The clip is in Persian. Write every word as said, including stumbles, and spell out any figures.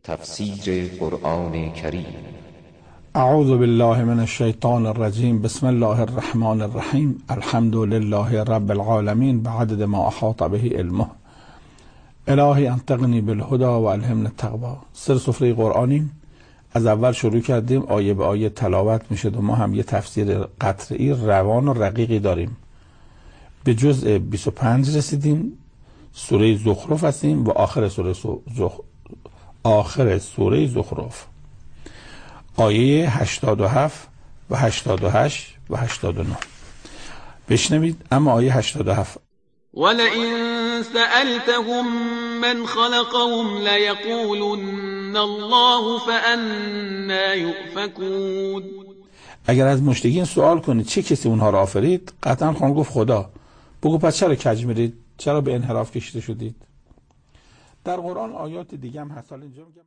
تفسیر قرآن کریم. اعوذ بالله من الشیطان الرجیم. بسم الله الرحمن الرحیم. الحمد لله رب العالمین بعدد ما احاط به علمه. الهی انطقنی بالهدى و الهمنا التقوی. سر سفره قرآنیم. از اول شروع کردیم، آیه به آیه تلاوت میشه و ما هم یه تفسیر قطعی روان و رقیقی داریم. به جزء بیست و پنج رسیدیم، سوره زخرف هستیم و آخر سوره زخ... آخر سوره زخرف آیه هشتاد و هفت و هشتاد و هشت و هشتاد و نه بشنوید. اما آیه هشتاد و هفت: ولئن سألتهم من خلقهم ليقولن الله فأنا يؤفكون. اگر از مشرکین سوال کنید چه کسی اونها را آفرید، قطعا خواهند گفت خدا. بگو پس چرا کج میرید؟ چرا به انحراف کشیده شدید؟ در قرآن آیات دیگه هم هست. حالا اینجا میگم